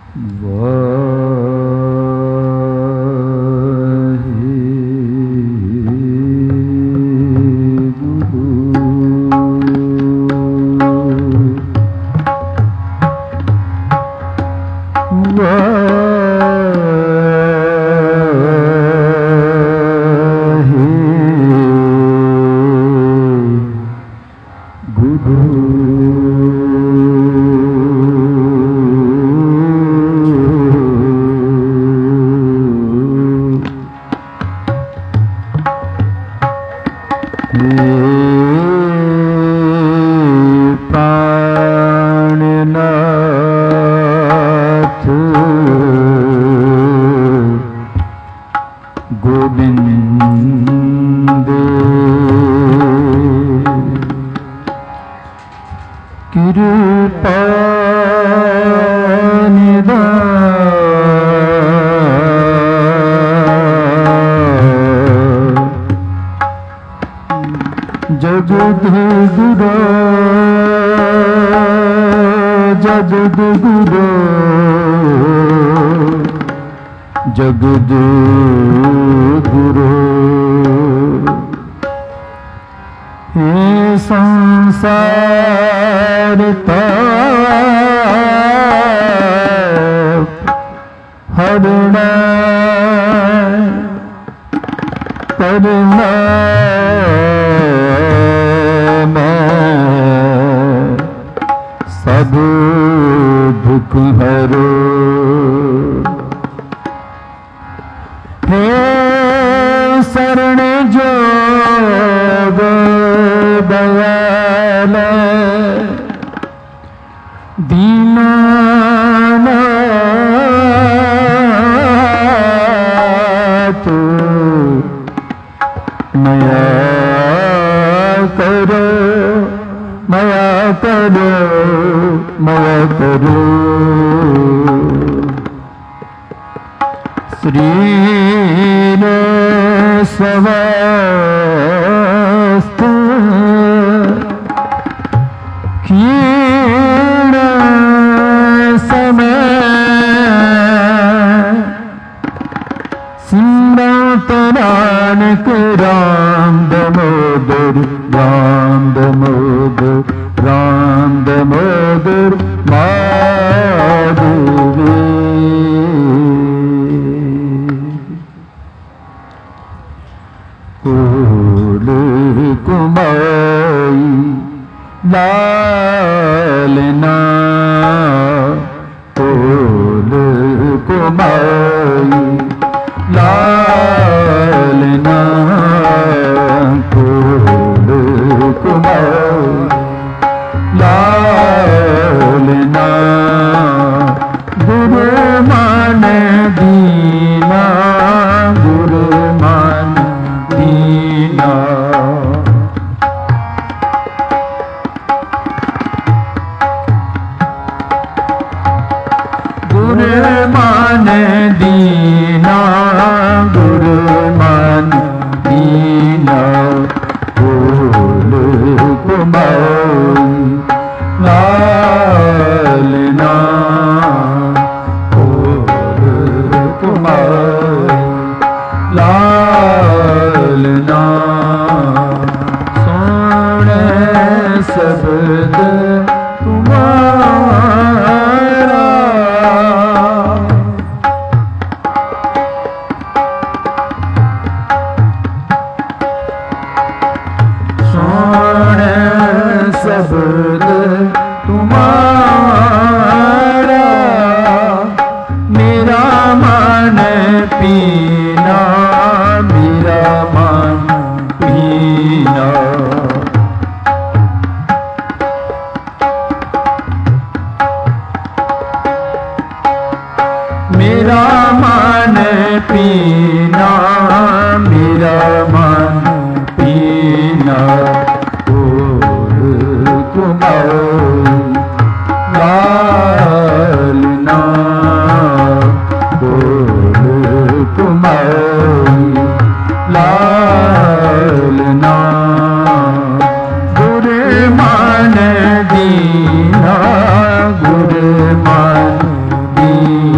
दीना गुरु मान दीना।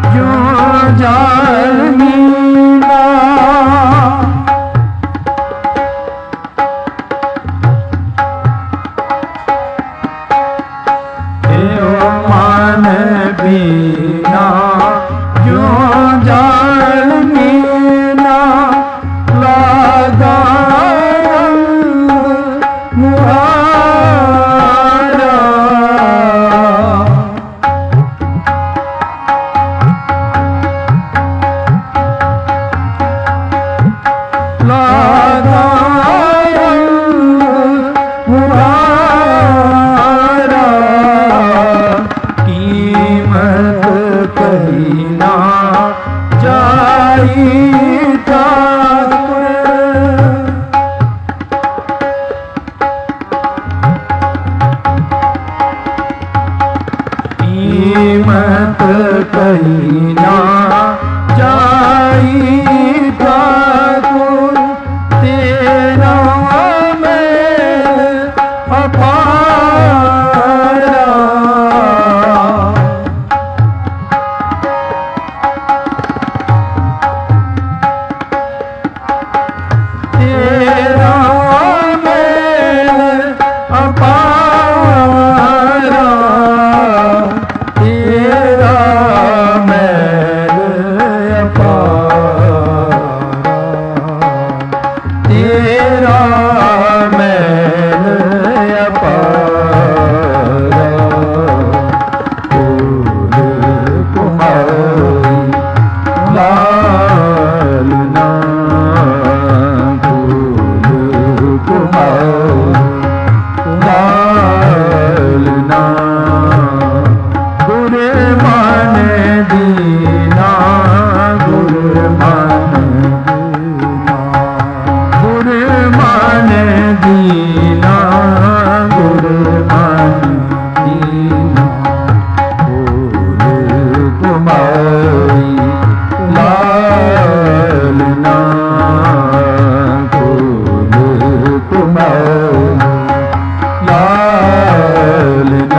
जो जानीना मान बीना जो जानीना लगा मुहारा लगा मुहारा कीमत कहीं ना जाई कीमत कहीं ना जाई ठाकुर तेरा मैं अपारा तेरा मैं अपारा तेरा मैल अपारा तेरा मैल अपारा फूल कुमारी लालना फूल कुमारी लालना गुरु मान दीना गुरु मान दीना गुरु मान दीना गुरु मान दीना फूल कुमारी लालना फूल कुमारी लालना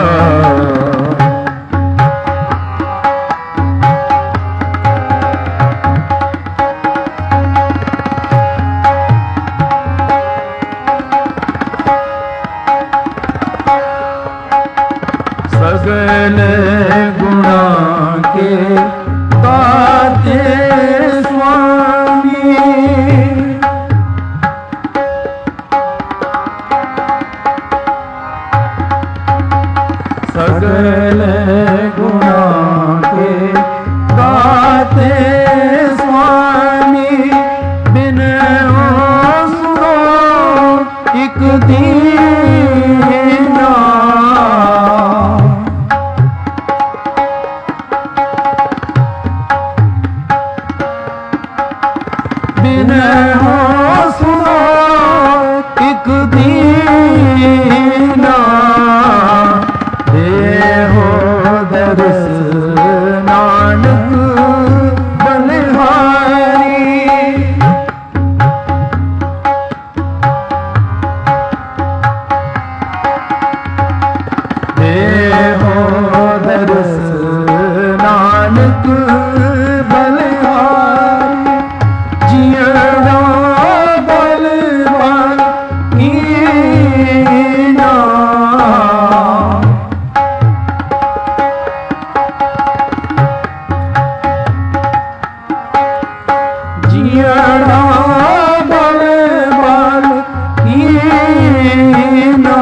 सगल गुणा के दाते स्वामी सगल गुणा के दाते स्वामी बिन सुनो एक दीना बिन सुनो एक दीना देहो दरस नानक बलिहारी देहो दरस नानक बलिहारी जियरा बलवान कीना जियरा बलवान कीना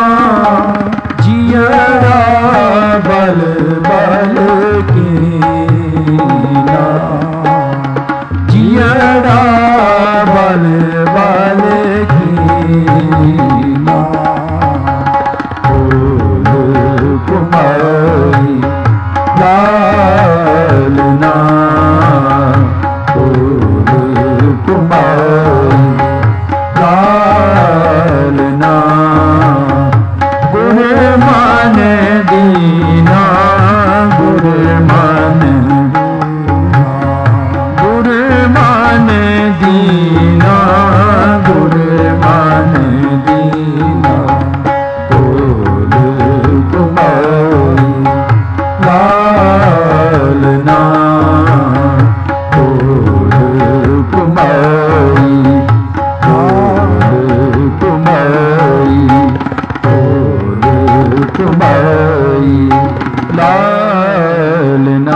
जियरा बल बल कीना जियरा बल बल कीना फूल कुमारी लालना फूल कुमारी लालना गुरु मान दीना गुरु मान दीना गुरु मान दीना फूल कुमारी लाल ललना कुमारी कुमारी लालना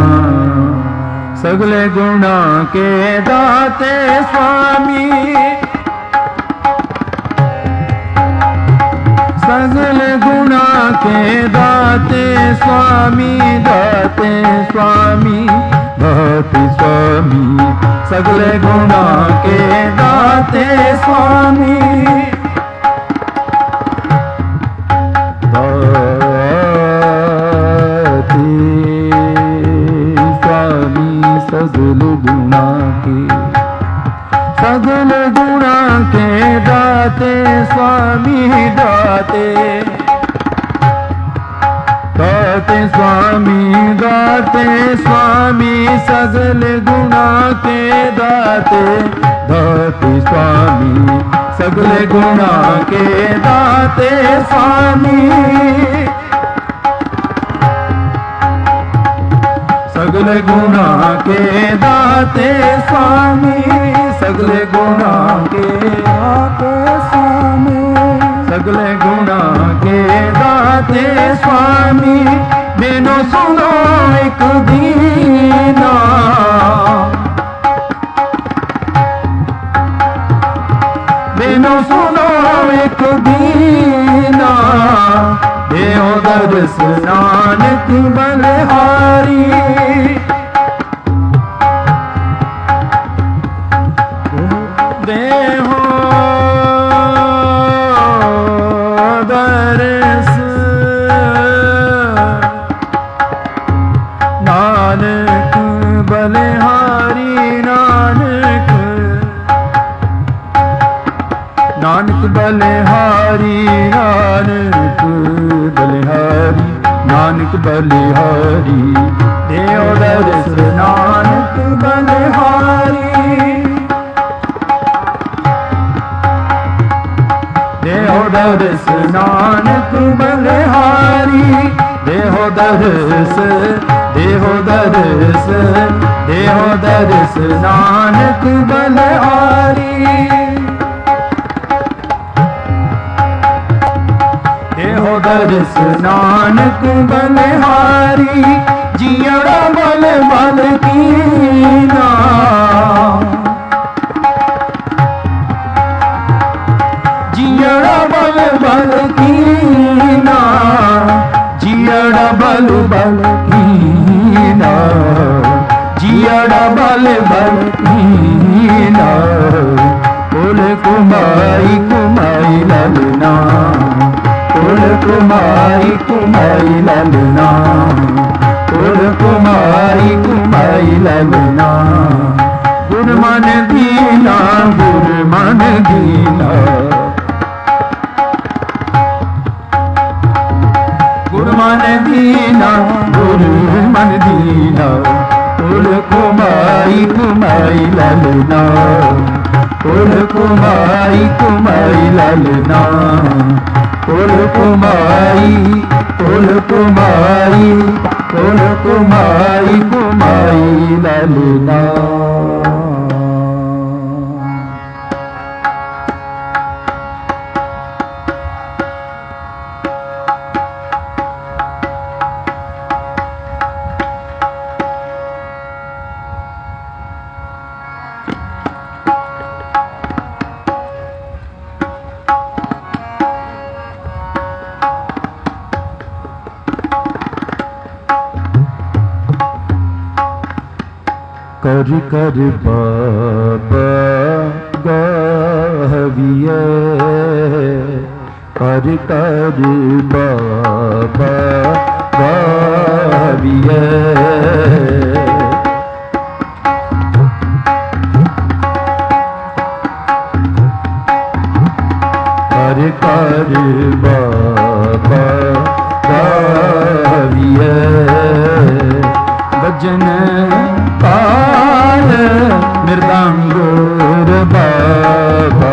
सगले गुणा के दाते स्वामी सगले गुणा के दाते स्वामी दाते स्वामी दाते स्वामी सगले गुणा के दाते स्वामी सगल गुणा के दाते स्वामी दाते दाते स्वामी दाते स्वामी सगल गुणा के दाते दाते स्वामी सगल गुणा के दाते स्वामी सगल गुणा के दाते स्वामी सगल गुणा के दाते स्वामी सगल गुणा के दाते स्वामी मैनो सुनो एक दीना मैनो सुनो एक दीना देओ दर्श नानक बलिहारी देहो दर्श नानक बलिहारी नानक नानक बलिहारी नानक बलिहारी नानक बलिहारी देओ दर्श नानक बलिहारी देहो दर्श नानक बलिहारी देहो दर्श देहो दर्श देहो दर्श नानक बलिहारी देहो दर्श नानक बलिहारी जियड़ा बल बल कीना जियड़ा बल बल कीना जियड़ा बल बल कीना जियड़ा बल बल कीना कुल कुमारी कुमारी ललना कुल कुमारी कुमारी ललना कुल कुमारी कुमारी ललना गुर मन दीना गुर मन दीना गुर मन दीना गुर मन दीना कुल कुमारी कुमारी ललना कुल कुमारी कुमारी ललना कुल कुमारी कुल कुमारी कुल कुमारी कुमारी ललना कर कर बाबा गाविए कर कर बाबा गाविए कर कर बाबा गाविए भजन काल मृदंगुर बाबा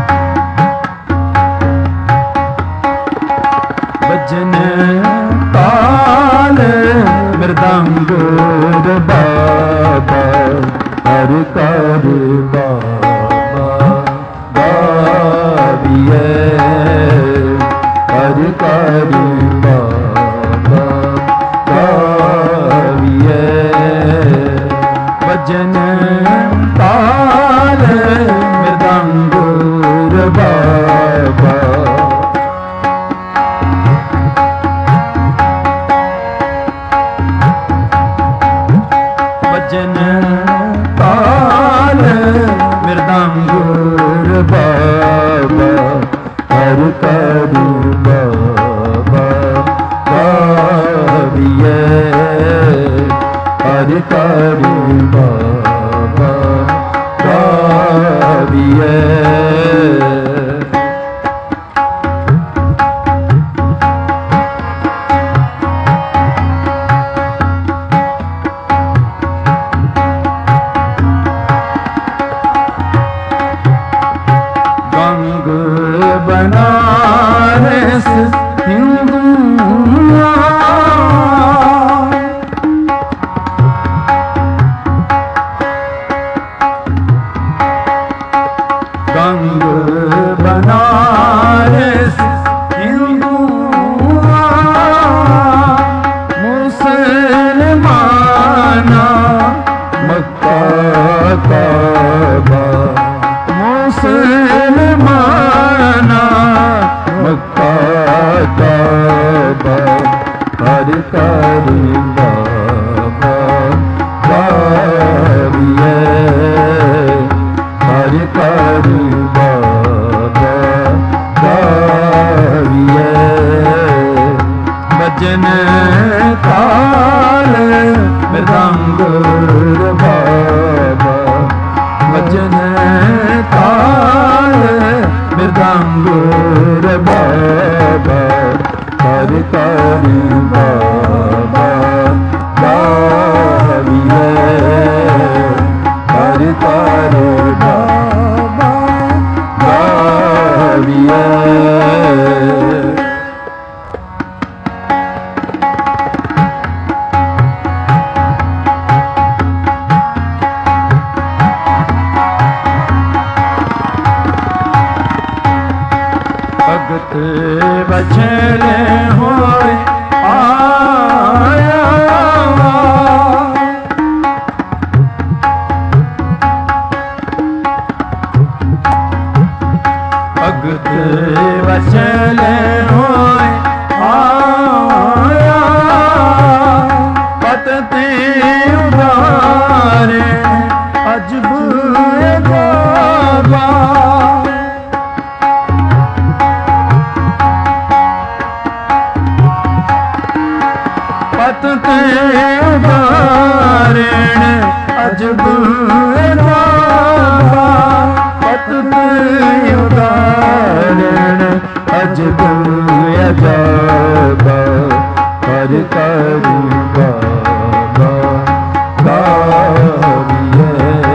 भजन काल मृदंगुर बाबा हरि करि बाबा गाविए हरि करि बाबा गाविए भजन ताल मृदंगुर बाबा भजन ताल मृदंगुर बाबा हरि करि बाबा गाविए हरि करि बाबा गाविए बनारस हिंदू गंग बनारस हिंदू मुसलमाना मक्का काबा मुसलमाना मक्का काबा हरि करि बाबा गाविए हरि करि बाबा गाविए भजन ताल मृदंगुर बाबा भजन ताल मृदंगुर बाबा हरि करि बाबा गाविए हरि करि बाबा गाविए भगत बचन होए आया भगत बचन होए आया पतते उदारे अजब बाबा पतते उदारण अजब बाबा पतते उदारण अजब अजब हरि करि बाबा गाविए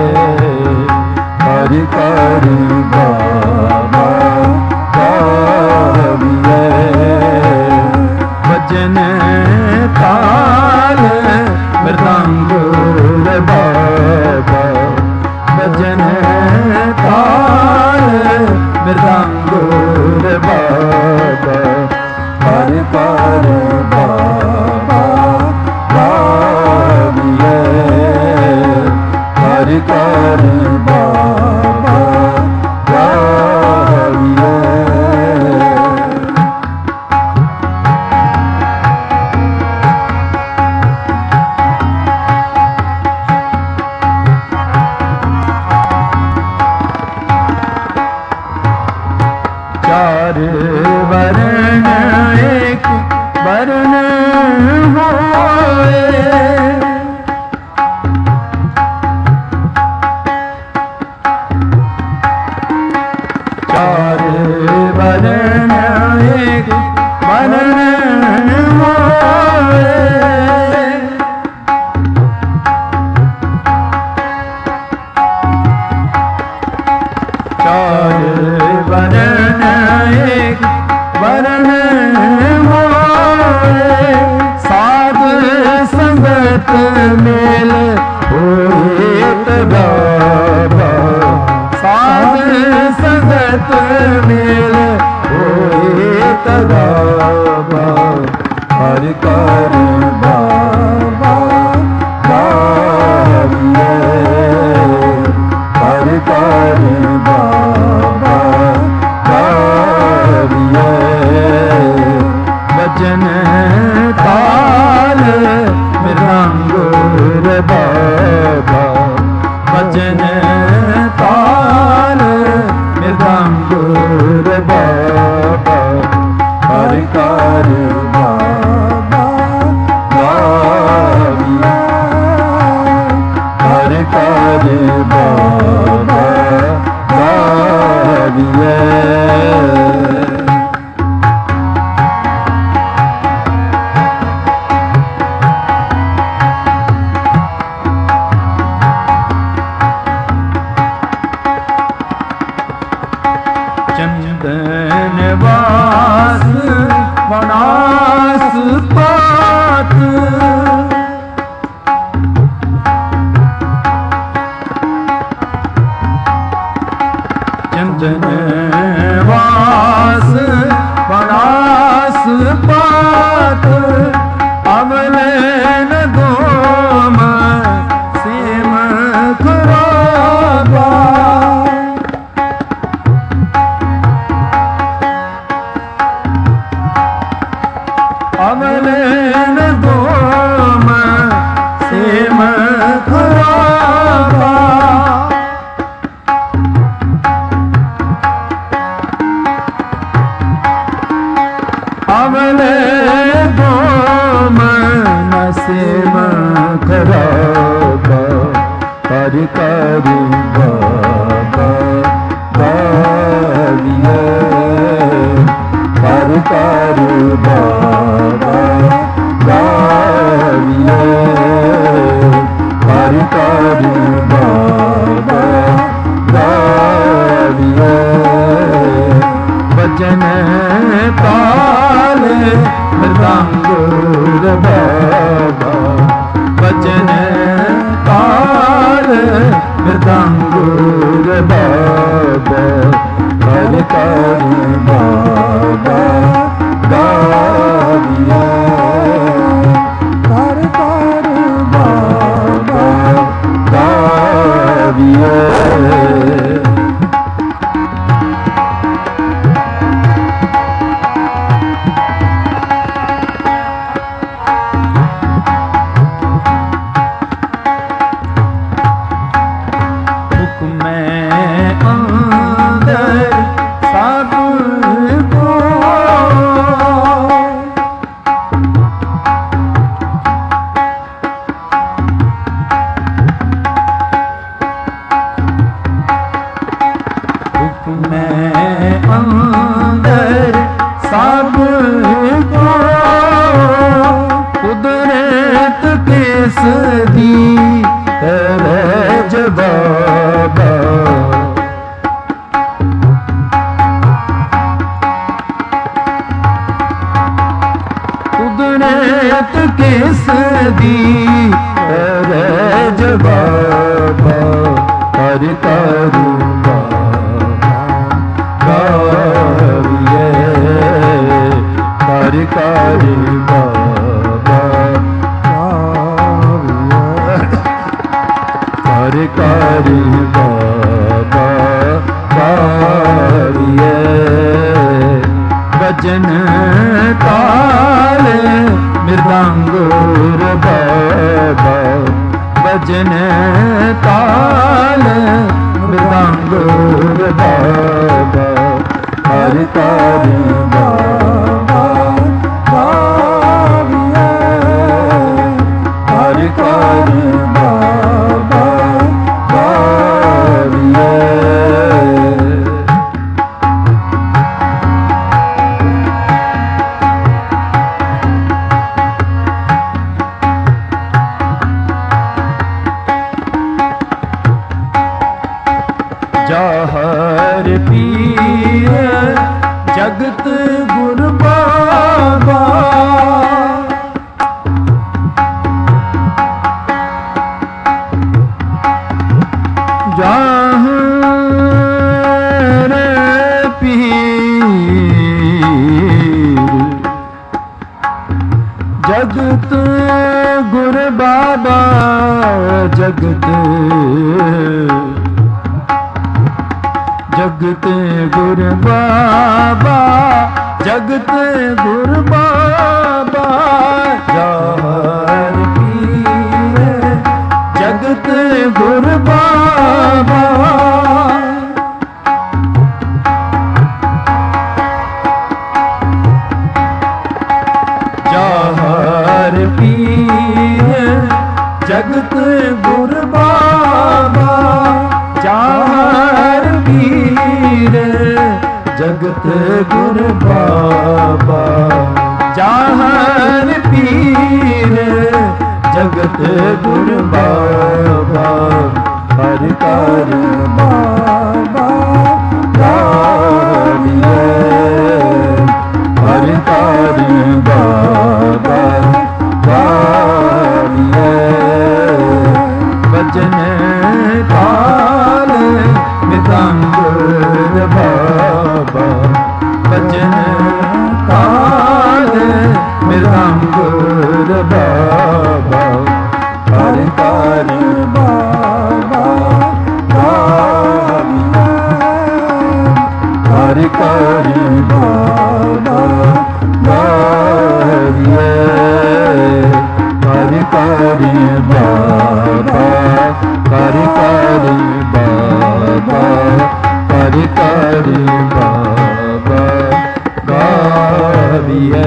हरि करि बाबा गाविए भजन ताल मृदंगुर बाबा भजन ताल मृदंगुर बाबा हरि करि बाबा गाविए हरि करि बाबा गाविए चार वर्ण एक वर्ण होए चार वर्ण एक वर्ण होए चार वर्ण एक ਹਰਿ ਕਰ ਬਾਬਾ ਗਾਵੀਏ ਹਰਿ ਕਰ ਬਾਬਾ ਗਾਵੀਏ ਭਜਨ ਤਾਲ ਮਿਰੰਗ ਰੇ ਬਾਬਾ ਭਜਨ ਤਾਲ ਮਿਰੰਗ ਰੇ ਬਾਬਾ ਹਰਿ ਕਰ ਬਾਬਾ ਗਾਵੀਏ ਹਰਿ ਕਰ ਬਾਬਾ ਗਾਵੀਏ ਵਾਸ ਵਨਾਸ ਪਾਤ ਚੰਦਨ ਵਾਸ ਵਨਾਸ ਪਾਤ ਅਮਲਨ ਦੋਮ ਸੇਮ ਖਰਾਬਾ ਅਮਲਨ ਦੋਮ ਸੇਮ ਖਰਾਬਾ ਅਮਲੇ ਦੋਮ ਨ ਸੇਮ ਖਰਾਬਾ ਹਰਿ ਕਰ ਬਾਬਾ ਗਾਵੀਏ ਹਰਿ ਕਰ ਬਾਬਾ ਗਾਵੀਏ ਹਰਿ ਕਰ ਬਾਬਾ ਗਾਵੀਏ ਭਜਨ ਤਾਲ ਮਿਰੰਗ ਰੇ ਬਾਬਾ ਭਜਨ ਤਾਲ ਮਿਰੰਗ ਰੇ ਬਾਬਾ ਹਰਿ ਕਰ ਬਾਬਾ ਗਾਵੀਏ ਹਰਿ ਕਰ ਬਾਬਾ ਗਾਵੀਏ ਕਿਸ ਦੀ ਰੇ ਜਵਾਬਾ ਹਰਿ ਕਰ ਬਾਬਾ ਗਾਵੀਏ ਹਰਿ ਕਰ ਬਾਬਾ ਗਾਵੀਏ ਹਰਿ ਕਰ ਬਾਬਾ ਗਾਵੀਏ ਭਜਨ ਤਾਲ ਮਿਰੰਗ ਰੇ ਬਾਬਾ ਭਜਨ ਤਾਲ ਮਿਰੰਗ ਰੇ ਬਾਬਾ ਹਰਿ ਕਰ ਬਾਬਾ ਗਾਵੀਏ ਹਰਿ ਕਰ ਬਾਬਾ ਗਾਵੀਏ ਜਾਹਰ ਪੀਰ ਜਗਤ ਗੁਰ ਬਾਬਾ ਜਾਹਰ ਪੀਰ जगत गुर बाबा जगत जगत गुर बाबा जगत गुर बाबा जाहर पीर जगत गुर बाबा जाहर पीर जगत गुर बाबा जाहर पीर जगत गुर बाबा जाहर पीर जगत गुर बाबा हर कर बाबा गाविए हर कर बाबा गाविए भजन काल मृदंग बाबा भजन काल मृदंग बाबा हर कर बाबा गाविए हर कर बाबा गाविए हर कर बाबा हर कर बाबा हर कर बाबा गाविए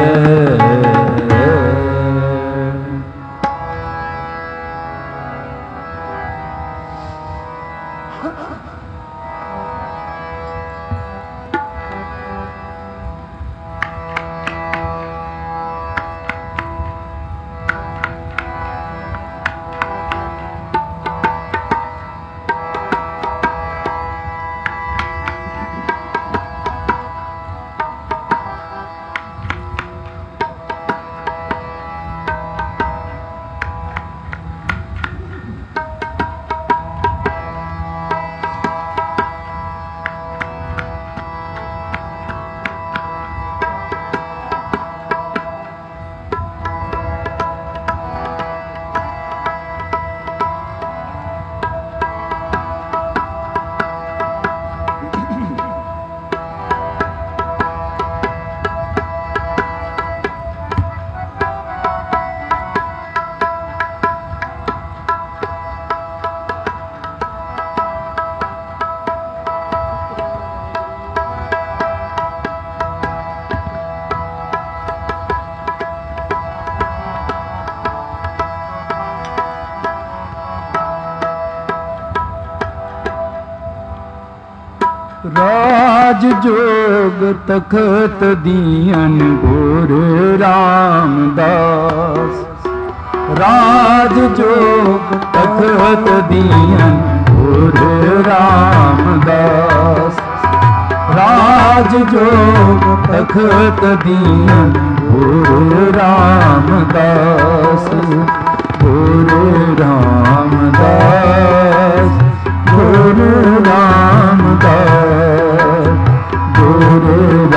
राज जोग तखत दियन गुरु रामदास राज जोग तखत दियन गुरु रामदास राज जोग तखत दियन गुरु रामदास गुरु रामदास गुरु रामदास गुरु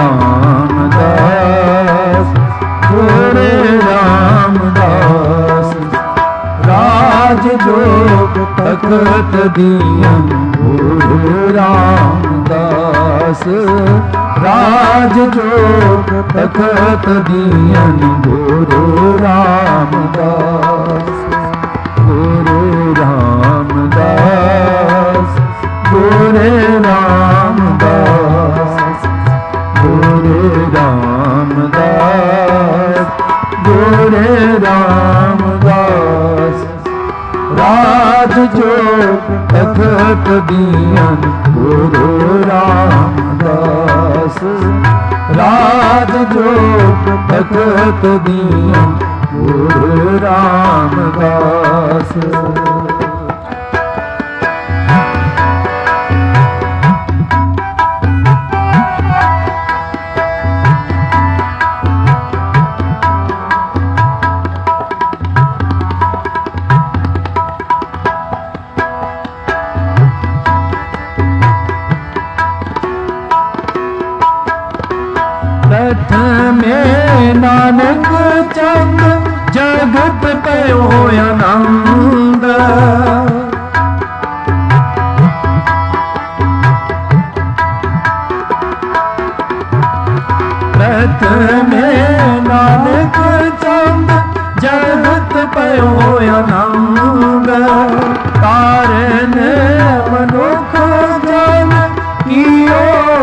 रामदास गुरु रामदास राज जोग तखत दियन गुरु रामदास राज जोग तखत दियन गुरु रामदास गुरु रामदास गुरु रामदास गुरु रामदास गुरु रामदास राज जोग तखत दियन गुरु रामदास राज जोग तखत दियन गुरु रामदास में नानक चंद जगत पयो आनंद। प्रथमे नानक चंद जगत पयो आनंद। कारण मनुख जन कियो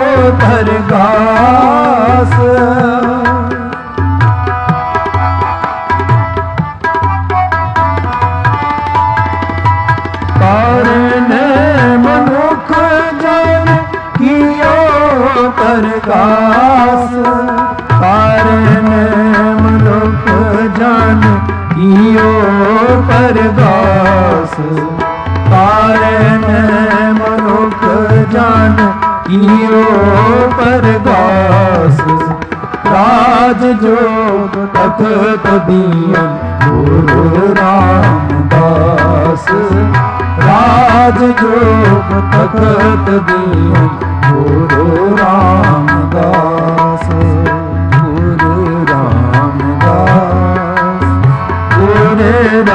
दरगास। कारण मनुख जन कियो दरगास। कारण मनुख जन कियो परगास। कारण मनुख जन कियो परगास। राज जोग तखत दियन गुरु रामदास। राज जोग तखत दियन गुरु रामदास। गुरु रामदास गुरु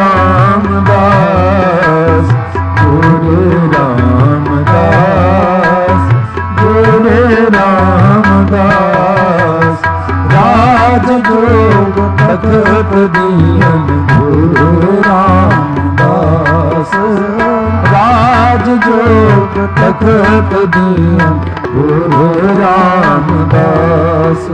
रामदास गुरु रामदास गुरु रामदास। राज जोग तखत दियन गुरु रामदास। राज जोग तखत दियन गुरु रामदास।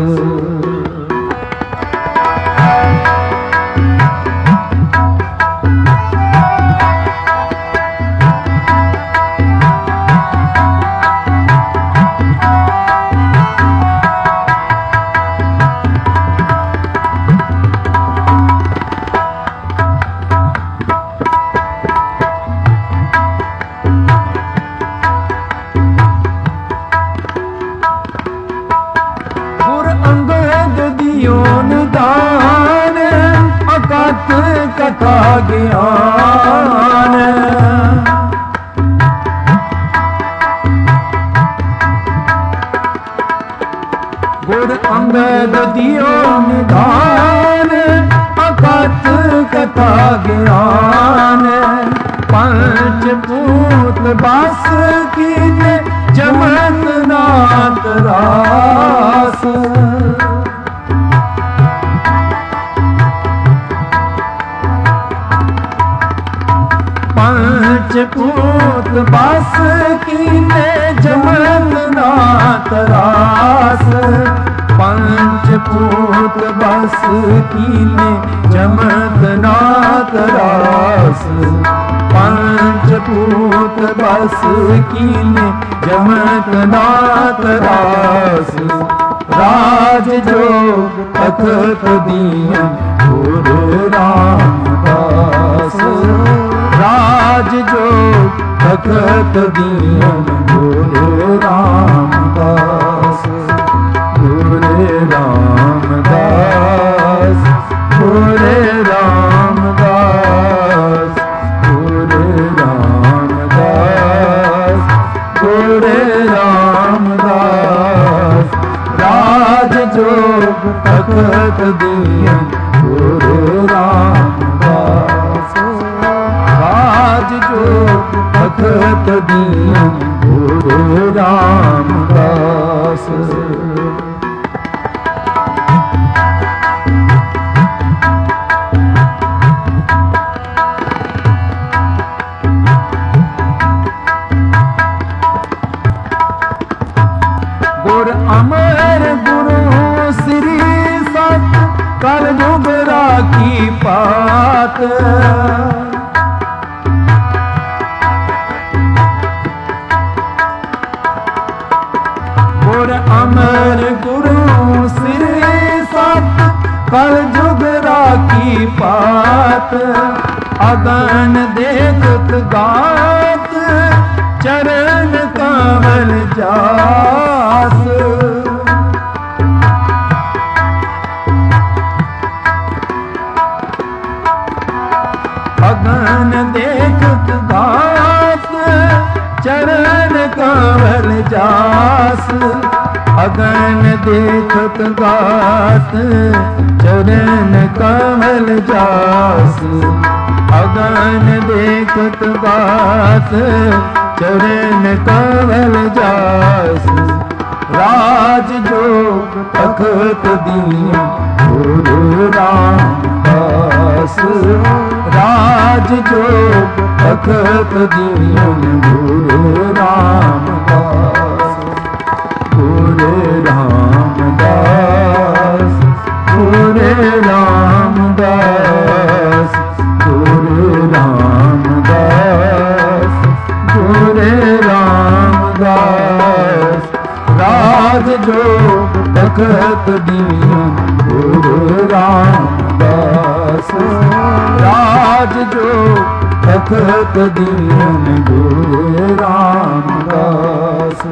दान अकथ कथा ज्ञान। गुर अंगद दियो निधान अकथ कथा ज्ञान। पंचभूत बस कीने जमन नाथ रास। पंचभूत बस कीने जमन नाथ रास। पंचभूत बस कीने जमन नाथ रास। पंचभूत बस कीने जमन नाथ रास। राज जोग तखत दियन गुरु रामदास। राज जोग तखत दियन गुरु रामदास। गुरु रामदास गुरु रामदास गुरु रामदास गुरु रामदास। राज जोग तखत दियन गुरु रामदास। राज जोग तखत दियन गुरु रामदास। गुर अमर गुरु श्री सत कर जुगरा की पात। गुर अमर गुरु श्री सत कर जुगरा की पात। अगन देखत गात चरण कमल जास। अगन देखत गात चरण कमल जास। अगन देखत गात चरण कमल जास, अगन देखत बास, चरण कमल जास। राज जोग तखत दीन गुरु रामदास, राज जोग तखत दीन गुरु रामदास, गुरु रामदास, गुरु रामदास, गुरु रामदास, गुरु रामदास। राज जोग तखत दीन गुरु रामदास, राज जोग तखत दीन गुरु रामदास।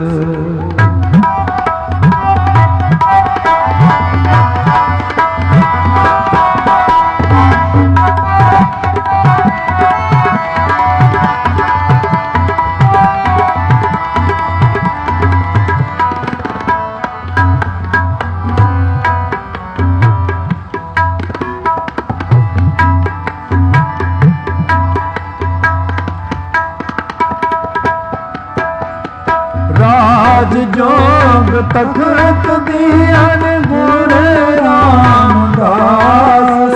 राज जोग तखत दीन गुरु रामदास,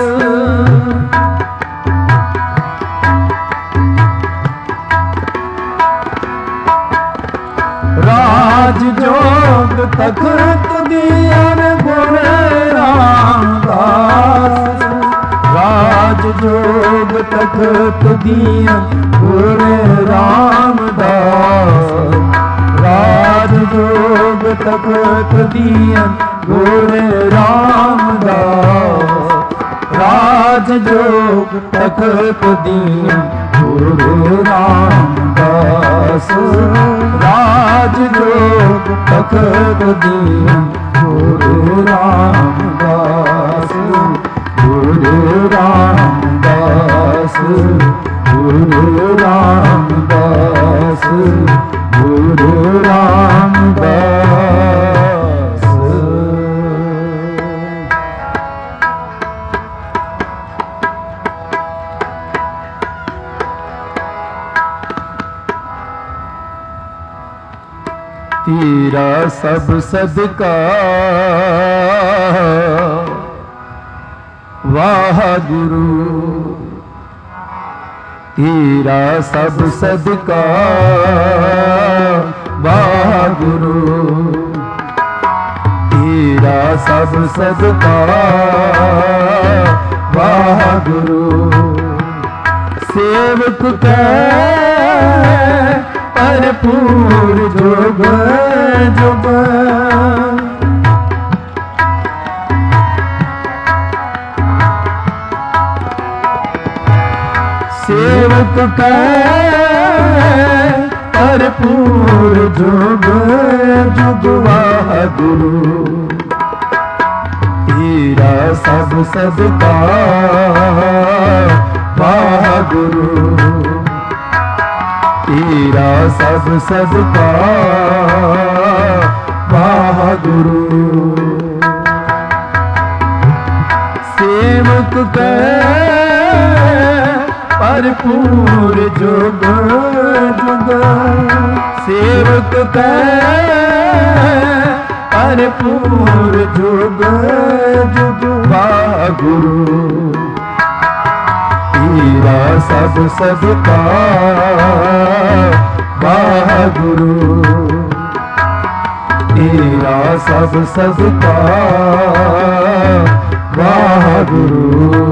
राज जोग तखत दीन गुरु रामदास, राज जोग तखत दीन गुरु रामदास, राज जोग तखत दीन गुरु रामदास, राज जोग तखत दीन गुरु रामदास, राज जोग तखत दीन गुरु रामदास, गुरु रामदास, गुरु रामदास, गुरु रामदास। तेरा सब सदका वाहगुरु, तेरा सब सदका वाहगुरु, तेरा सब सदका वाहगुरु। सेवक कै भरपूर जुग जुग, सेवक कै भरपूर जुग जुग वाहगुरु। तेरा सब सदका वाहगुरु, तेरा सब सदका वाहगुरु। सेवक कै भरपूर जुग जुग, सेवक कै भरपूर जुग जुग वाहगुरु। तेरा सब सदका वाहगुरु, तेरा सब सदका वाहगुरु।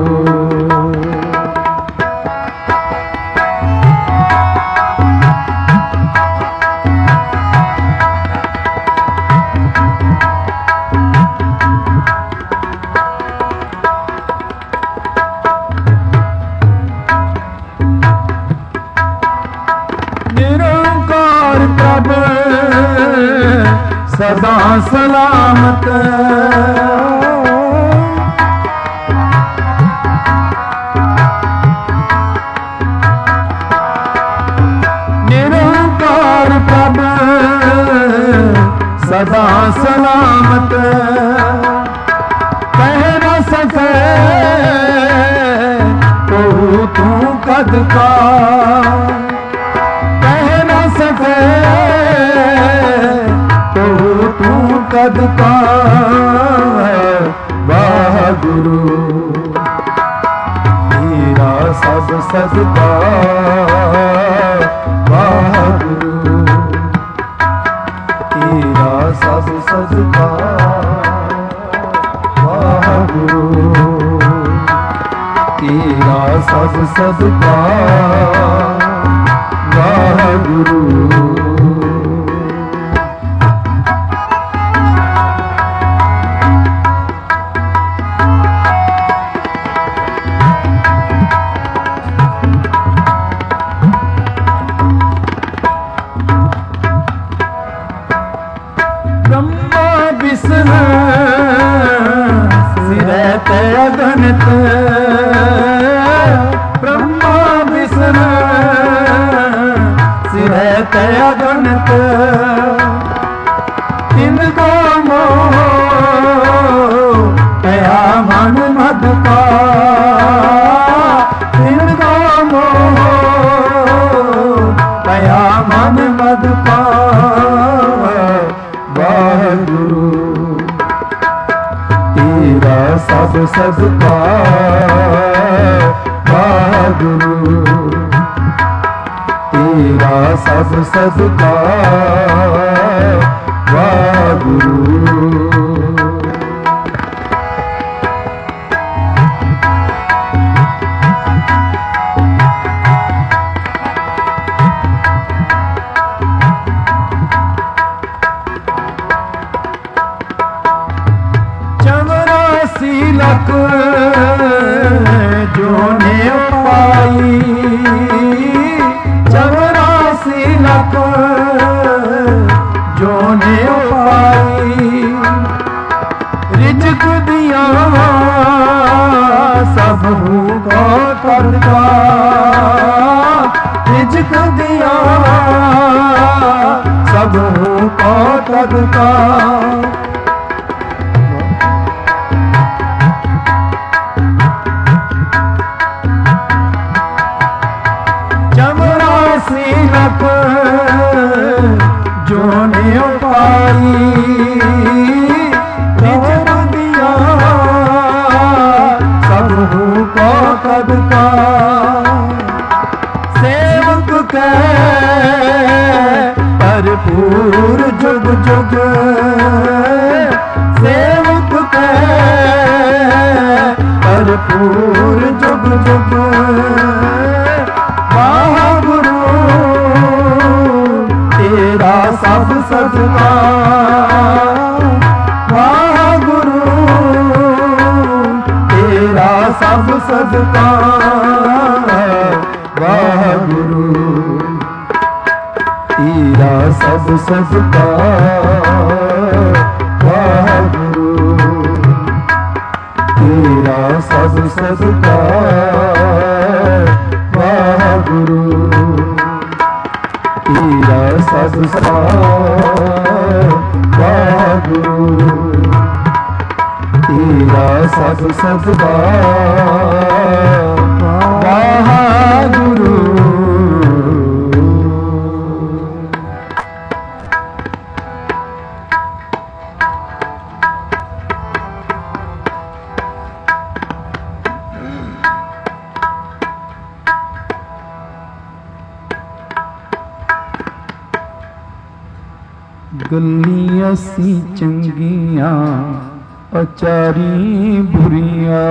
सदा सलामत, निरंकार प्रभ सदा सलामत। कह न सके तू कद का कह न सके तो तू कद का वाहगुरु तेरा सब सदका वाहगुरु तेरा सब सदका वाहगुरु तेरा सब सदका वाहगुरु अगणित ब्रह्मा विष्णु सिरत अगणित इनको मोह कया मन मद का इनको मोह कया मन मद का वाहगुरु तेरा सब सदका वाहगुरु तेरा सब सदका वाहगुरु लख जोने पाई 84 लख जोने पाई रिजक दिया सब को करता रिजक दिया सब को करता जोने पाई रिजक दिया सब को कद का सेवक के भरपूर जुग जुग सेवक के भरपूर जुग जुग वाहगुरु तेरा सब सदका वाहगुरु तेरा सब सदका वाहगुरु तेरा सब सदका वाहगुरु तेरा सब सदका वाहगुरु तेरा सब सदका वाहगुरु तेरा सब सदका वाहगुरु गल्लियां सी चंगियां अचारी बुरियां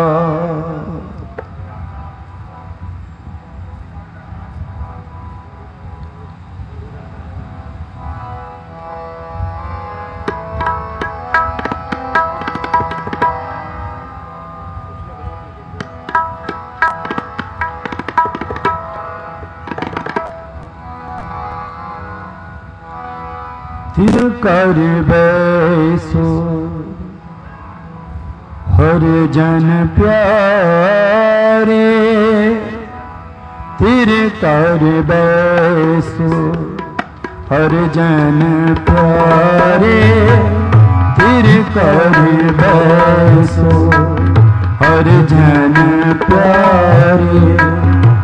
थिर कर बैसो हर जन प्यारे थिर कर बैसो हर जन प्यारे थिर कर बैसो हर जन प्यारे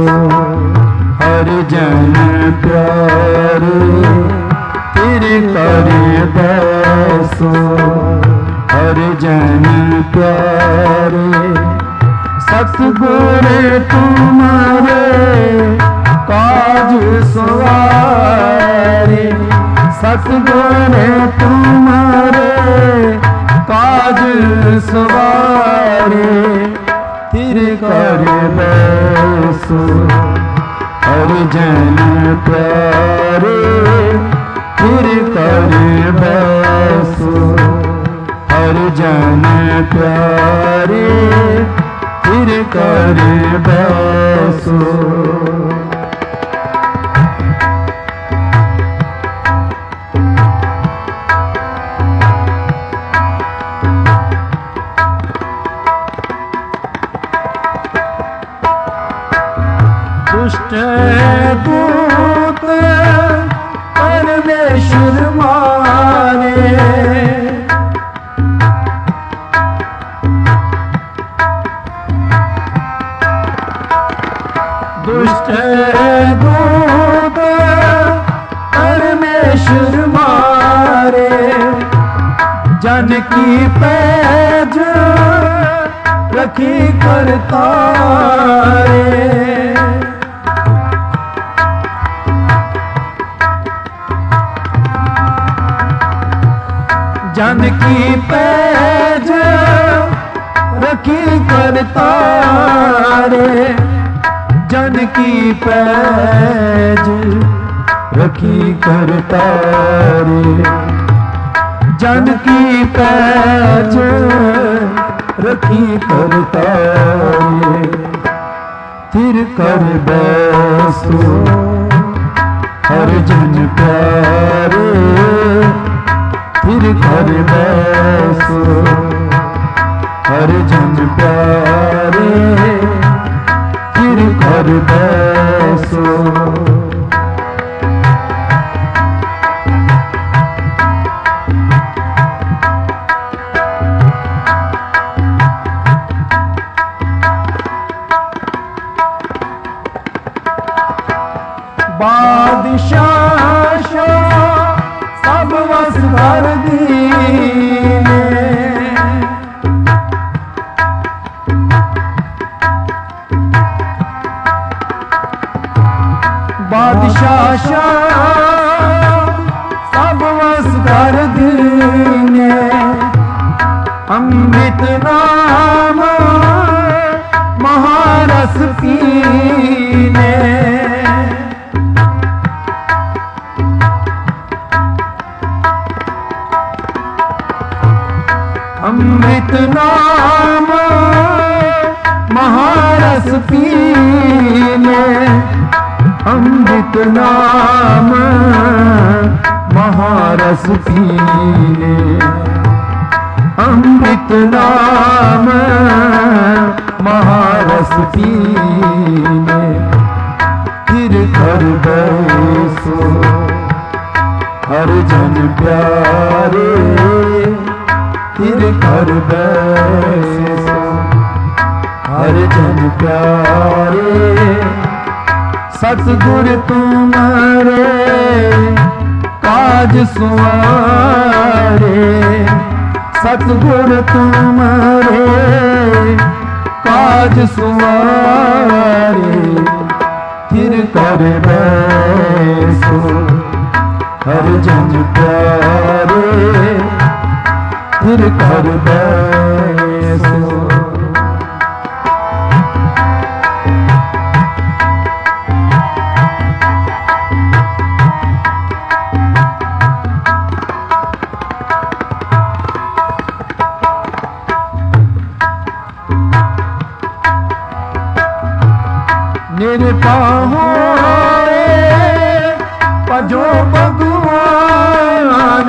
हर जन प्यारे फिर करे बसो। हर जन प्यारे सतगुर तुम्हारे काज सवारे। सतगुर तुम्हारे काज सवारे फिर करे बसो। हर जन प्यारे फिर करे बसो। हर जन प्यारे फिर करे बसो। दुष्ट दूत परमेश्वर मारे। दुष्ट दूत परमेश्वर मारे। जन की पैज रखी करतारे। जन की पैज रखी करतारे। जन की पैज रखी करतारे। जन की पैज रखी करतारे फिर कर बसो। हर जन प्यारे फिर कर बसो। हर जन प्यारे फिर कर बसो। बादशाह सब वस कर दीने। बादशाह सब वस कर दीने। अमृत नाम महारस पीने। अमृत नाम महारस पीने। अमृत नाम महारस पीने। अमृत नाम महारस पीने फिर कर बसो। हर जन प्यारे फिर कर बसो। हर जन प्यारे सतगुर तुम्हारे काज सवारे। सतगुर तुम्हारे काज सवारे फिर कर बसो। हर जन प्यारे फिर कर बसो। निरपाह पजो भगवान।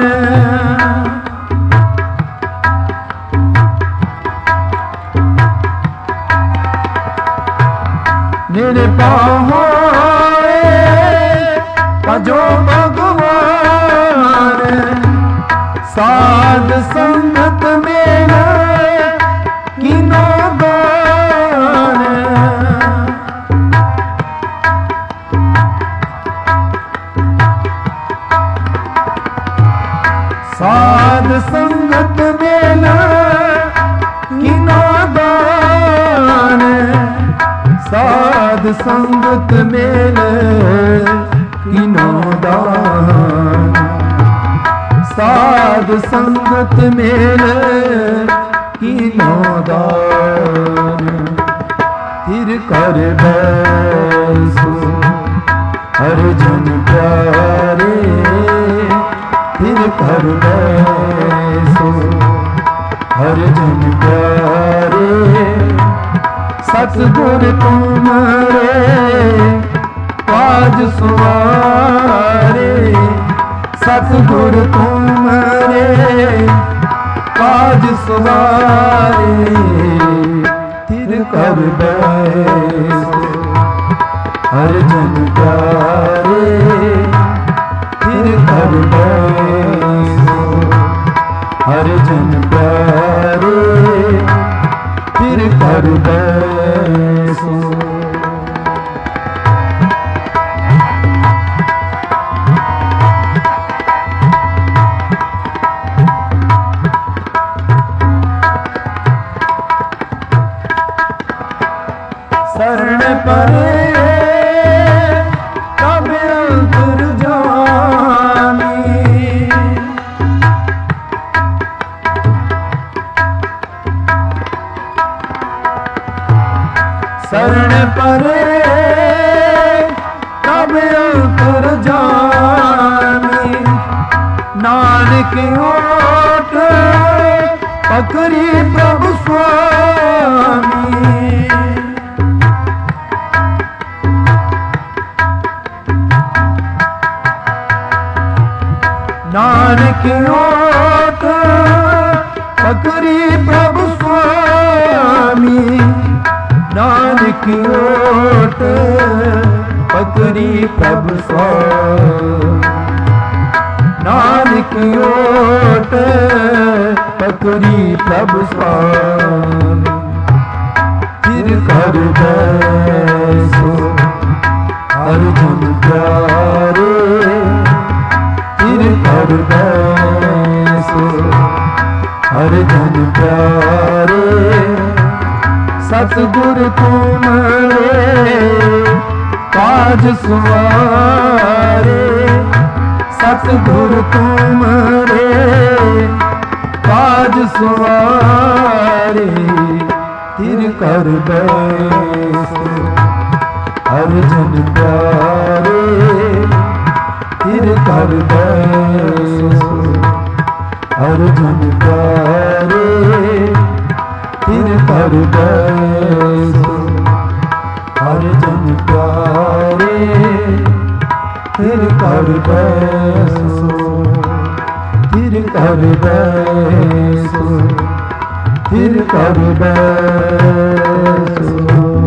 निरपाह पजो भगवान। साध संगत मेरा किनो गान। ਸਾਧ ਸੰਗਤ ਮੇਲ ਕਿਨੋ ਦਾਨ, ਸਾਧ ਸੰਗਤ ਮੇਲ ਕਿਨੋ ਦਾਨ। ਫਿਰ ਕਰ ਬੈਸੋ ਹਰ ਜਨ ਪਿਆਰੇ, ਫਿਰ ਕਰ ਬੈਸੋ ਹਰ ਜਨ ਪਿਆਰੇ। ਸਤਿਗੁਰ ਤੁਮਰੇ ਕਾਜ ਸਵਾਰੇ, ਸਤਿਗੁਰ ਤੁਮਰੇ ਕਾਜ ਸਵਾਰੇ। ਥਿਰ ਕਰ ਬੈਸੋ ਹਰ ਜਨ ਪਿਆਰੇ, ਥਿਰ ਕਰ ਬੈਸੋ ਹਰ ਜਨ ਪਿਆਰੇ, ਥਿਰ ਕਰ ਬੈਸੋ। शरण परे कब अंतर जानी, शरण परे कब अंतर जानी। नानक ओट पकड़ी प्रभु स्वामी, नानक ओट पकड़ी प्रभु स्वामी, नानक ओट पकड़ी प्रभु स्वामी, नानक ओट पकड़ी प्रभु स्वामी। फिर कर बैसो हर जन प्यारे, फिर कर बैसो हर जन प्यारे। सतगुर तुमरे काज सवारे, सतगुर तुमरे काज सवारे। फिर कर बैसो हर जन प्यारे, फिर कर बैसो हर जन प्यारे, फिर कर बैसो हर जन प्यारे, फिर कर बैसो, फिर कर बैसो, फिर कर बैसो।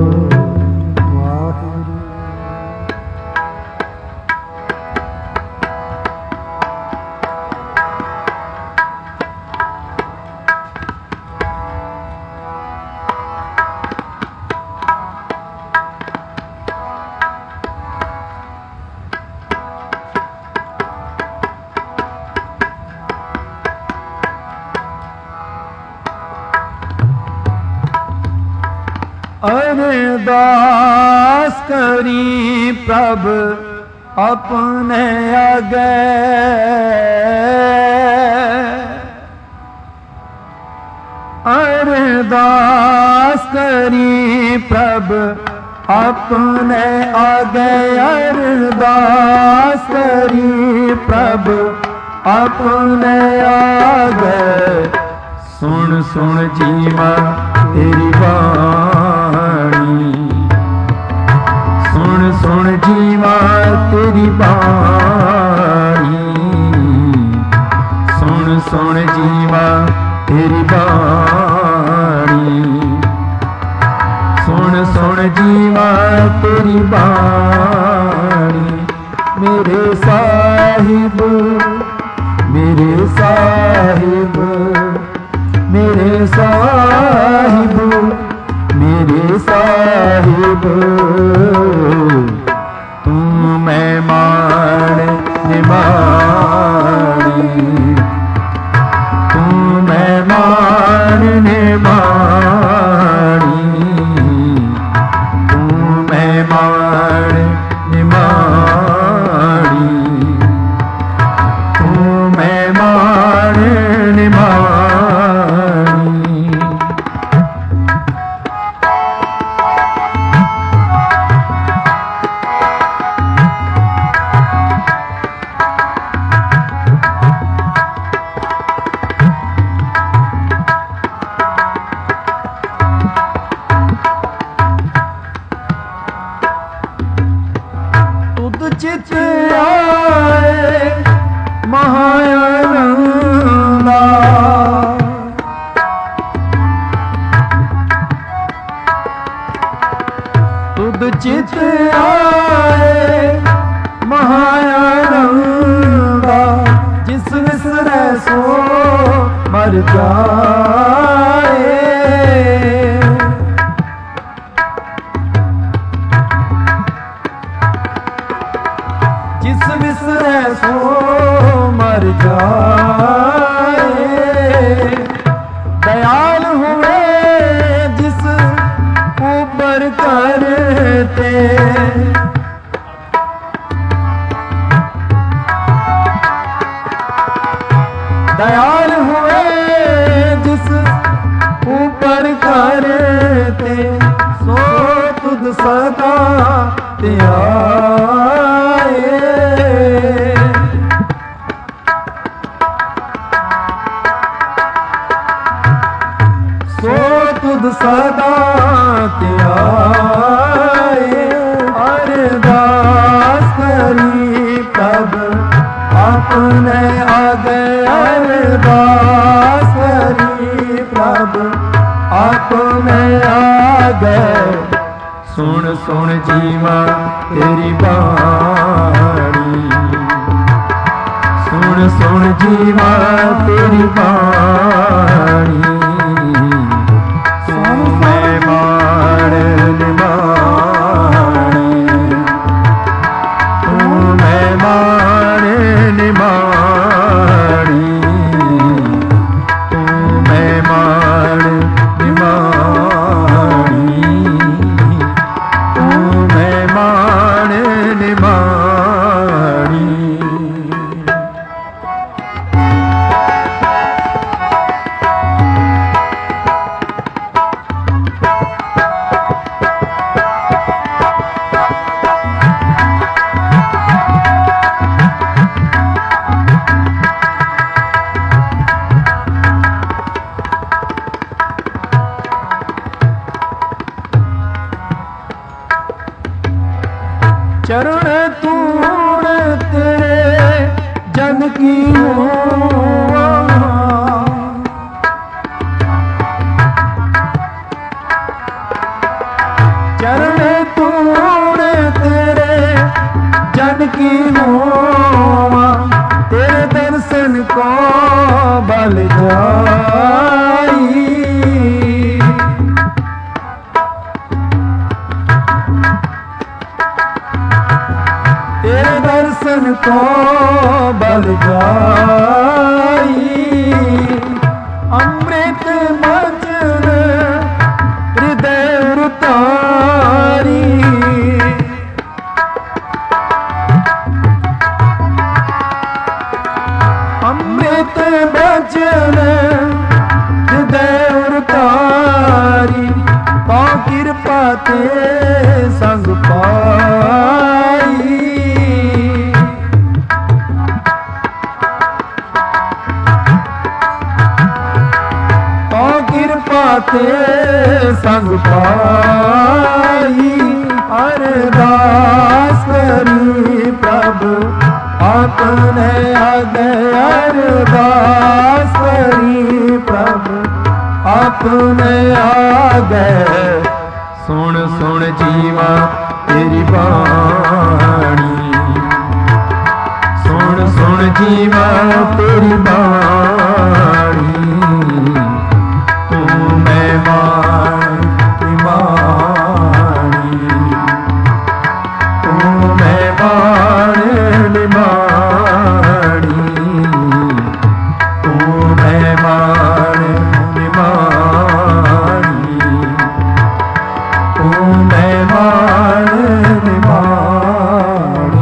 अरदास करी प्रभ अपने आगे, अरदास करी प्रभ अपने आगे, अरदास करी प्रभ अपने आगे। सुन सुन जीवा तेरी बाणी, सुन सुन जीवा तेरी बाणी, सुन सुन जीवा तेरी बाणी, सुन सुन जीवा तेरी बाणी। मेरे साहिब, मेरे साहिब, मेरे साहिब, मेरे साहिब। तू मैं मान निमानी, तू मैं मान निमानी, तू चित आए महायानंदा, जिस विसरे सो मर जाए। जिस विसरे सो मर जाए। दयाल हुए जिस ऊपर करते, दयाल हुए जिस ऊपर करते, सो तुद सदा त्याए। सो तुद सदा त्याए। अरदास करी प्रभु अपने आगे, अरदास करी प्रभु अपने आगे। सुन सुन जीवा तेरी बाणी, सुन सुन जीवा तेरी बाणी। सुन मैं मान निमाणी, तू मैं मान निमाणी, तू मैं मान निमाणी, तू मैं मान निमाणी। चरण तूड़ तेरे जन की हुआ, चरण तूड़ तेरे जन की हुआ। तेरे दर्शन को बल जाई, तेरे दर्शन को बल जाई। अमृत बचन हृदय उतारी, अमृत बचन हृदय उतारी। तो कृपा ते संग पाई, तो कृपा ते संग पाई। अरदास करी प्रभु अपने आगे, अरदास करी प्रभु अपने आगे। सुन सुन जीवा तेरी बाणी, सुन सुन जीवा तेरी बाणी। तू मैं मान निमाणी, तू मैं मान निमाणी, तू मैं मान निमाणी, तू मैं मान निमाणी।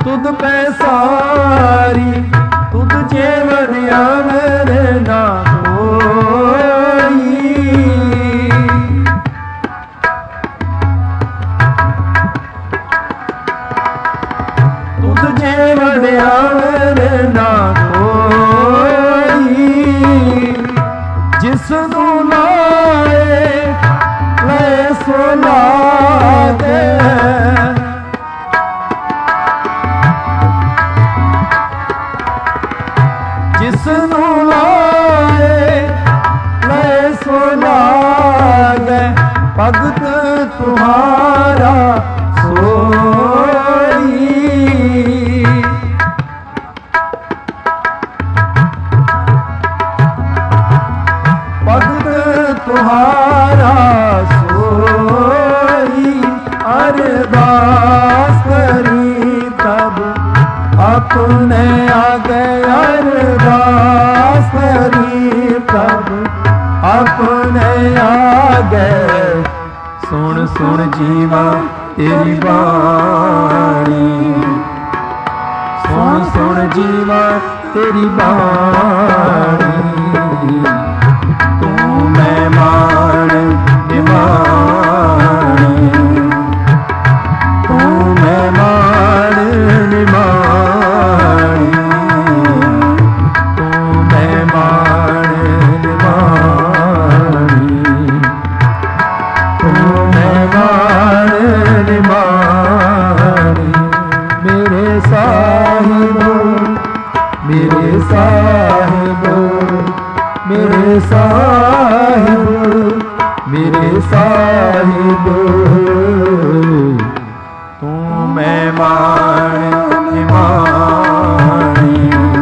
तुद पे सारी, तुद जे वरिया मेरे ना कोई। तुद जे वरिया मेरे ना कोई, जिसनू लाए ले सुला दे। जिसनू लाए ले सुला दे, भगत तुम्हारा सोई। भगत तुम्हारा सोई, अरदास करी तब अपने आगे। अरदास करी तब अपने आगे। सुन सुन जीवा तेरी बाणी, सुन सुन जीवा तेरी बाणी। तू मेहमान निमानी, तू मेहमान निमानी, तू मेहमान निमानी, तू मेहमान निमानी। मेरे साहिब, मेरे साहिब, मेरे साहिब, मेरे साहिब। तू मेहमान निमानी,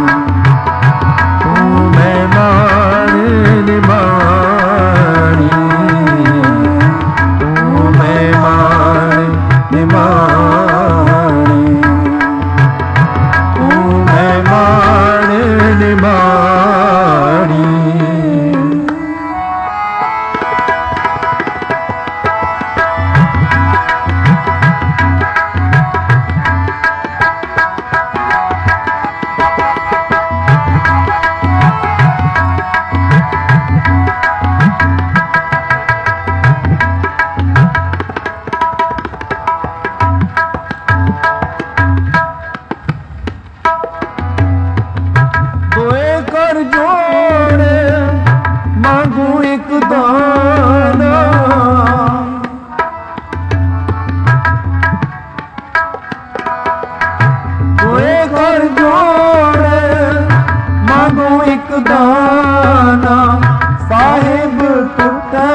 तू मेहमान निमानी, तू मेहमान निमानी, तू मेहमान निमानी। जोड़े मांगू एक दाना, कोई कर जोड़े मांगू एक दाना। साहिब टूटे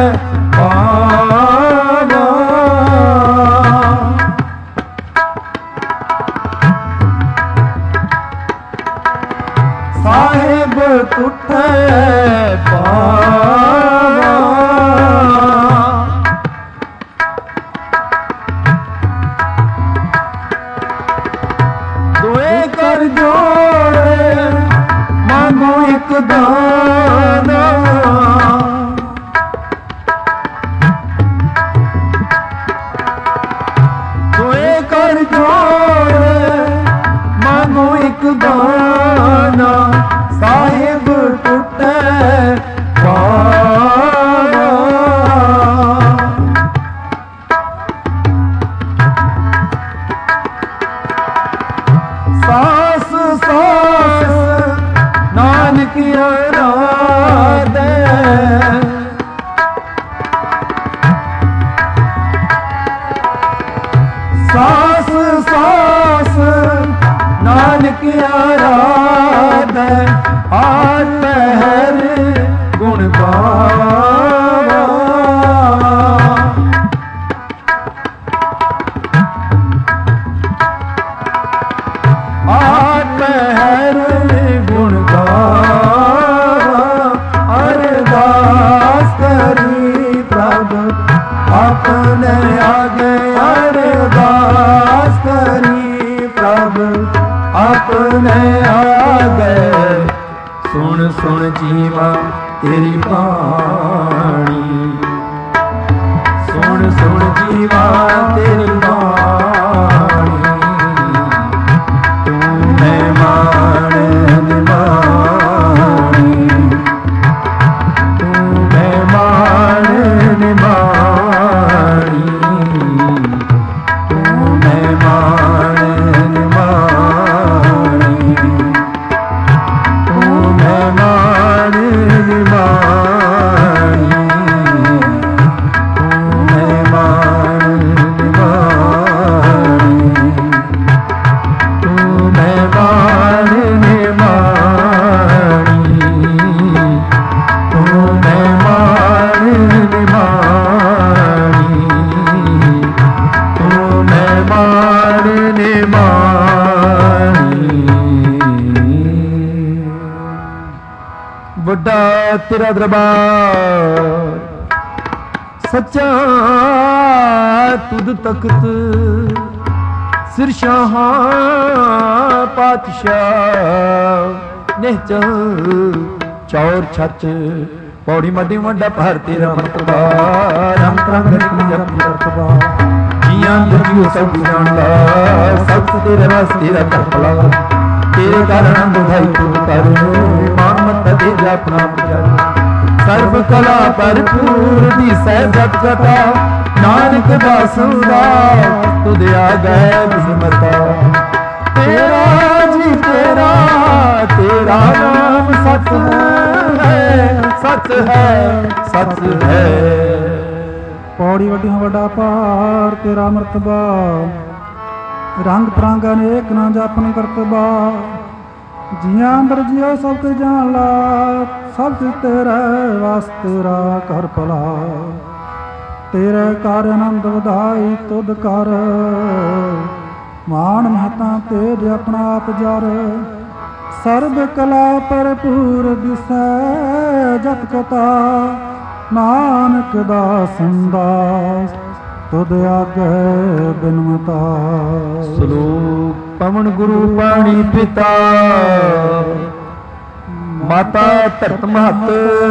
पावा, साहिब टूटे पावा। दोए कर जोड़े मांगू एक दाना। दोए कर जोड़े मांगू एक दाना। साहिब टूटे पावा, सास सास नानक आराधे। सास सास नानक आराधे। आठ पहर गुण गावा, आठ पहर गुण गावा। अरदास करी प्रभ अपने आगे। अरदास करी प्रभ अपने आगे। सुन सुन जीवा तेरी बाणी, सुन सुन जीवा तेरी बाणी। ਵੱਡਾ ਤੇਰਾ ਦਰਬਾਰ, ਸੱਚਾ ਤੁਧ ਤਖਤ, ਸਿਰ ਸ਼ਾਹਾਂ ਪਾਤਸ਼ਾਹ, ਨਿਹਚਲ ਚੌਰ ਛੱਤ। ਪੌੜੀ ਮੱਡੀ ਵੱਡਾ ਭਾਰ ਤੇਰਾ ਮਰਤਬਾ, ਰੰਗ ਰੰਗ ਜਪ ਜਪਵਾ, ਜੀਆਂ ਜੀਓ ਸਭ ਜਾਣਦਾ, ਸਭ ਤੇਰੇ ਰਸ ਤੇਰਾ ਕਰਪਲਾ। ਤੇਰੇ ਕਾਰਨ ਦੁਧਾਈ ਤੂੰ ਕਰ, ਮਾਨ ਮਤ ਦੇ ਜਾ ਆਪਣਾ ਪੁਜਾਰੀ। ਸਰਬ ਕਲਾ ਭਰਪੂਰ ਦੀ ਸਹਿਜਤ ਕਥਾ, ਨਾਨਕ ਦਾਸ ਦਾ ਤੁਧ ਆ ਗਏ ਬਿਸਮਤਾ। ਤੇਰਾ ਜੀ ਤੇਰਾ, ਤੇਰਾ ਨਾਮ ਸਤ ਹੈ, ਸਤ ਹੈ, ਸਤ ਹੈ। ਪੌੜੀ ਵੱਡੀਆਂ ਵੱਡਾ ਭਾਰ ਤੇਰਾ ਮਰਤਬਾ, ਰੰਗ ਤਰੰਗ ਅਨੇਕ ਨਾ ਜਾਪਨ ਕਰਤਬਾ। ਜੀਆਂ ਅੰਦਰ ਜਿਉ ਸਭ ਤੇ ਜਾਣ ਲਾ, ਸਭ ਤੇਰੇ ਵਾਸ ਤੇਰਾ ਕਰ ਭਲਾ। ਤੇਰੇ ਕਰ ਆਨੰਦ ਵਧਾਈ ਤੁਧ ਕਰ, ਮਾਨ ਮਹਤਾ ਤੇਜ ਆਪਣਾ ਆਪ ਜਰ। ਸਰਬ ਕਲਾ ਭਰਪੂਰ ਦਿਸੈ ਜਤ ਕਥਾ, ਨਾਨਕ ਦਾਸ ਦਾਸ ਤੁਧ ਆਗੇ ਬਿਨਮਤਾ। ਸਲੋਕ ਪਵਨ ਗੁਰੂ ਪਾਣੀ ਪਿਤਾ, ਮਾਤਾ ਧਰਤ ਮਹਤ,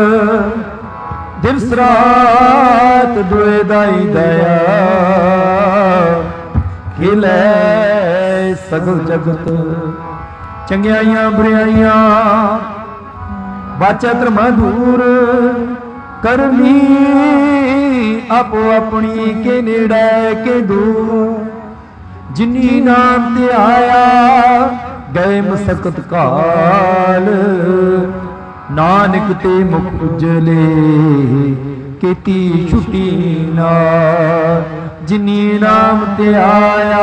ਦਿਵਸ ਰਾਤ ਦੁਇ ਦਾਈ ਦਇਆ। ਖਿਲੇ ਸਗਲ ਜਗਤ, ਚੰਗਿਆਈਆਂ ਬੁਰਿਆਈਆਂ, ਵਾਚਾ ਧਰਮਾ ਦੂਰ। ਕਰਨੀ ਆਪੋ ਆਪਣੀ ਕੇ ਨੇੜੇ ਕੇ ਦੂਰ। ਜਿਨੀ ਨਾਮ ਤੇ ਆਇਆ ਗਏ ਮਸਕਤ ਕਾਲ, ਨਾਨਕ ਤੇ ਮੁਖ ਉਜਲੇ ਕੀਤੀ ਛੁੱਟੀ ਨਾਲ। ਜਿਨੀ ਨਾਮ ਤੇ ਆਇਆ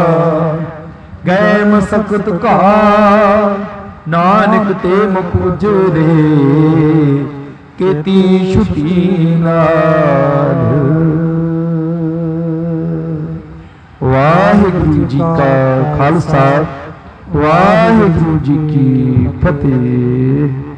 ਗਏ ਮਸਕਤ ਕਾਲ, ਨਾਨਕ ਤੇ ਮੁਖ ਉਜਲੇ ਕੀਤੀ ਛੁੱਟੀ ਨਾਲ। ਵਾਹਿਗੁਰੂ ਜੀ ਕਾ ਖਾਲਸਾ, ਵਾਹਿਗੁਰੂ ਜੀ ਕੀ ਫਤਿਹ।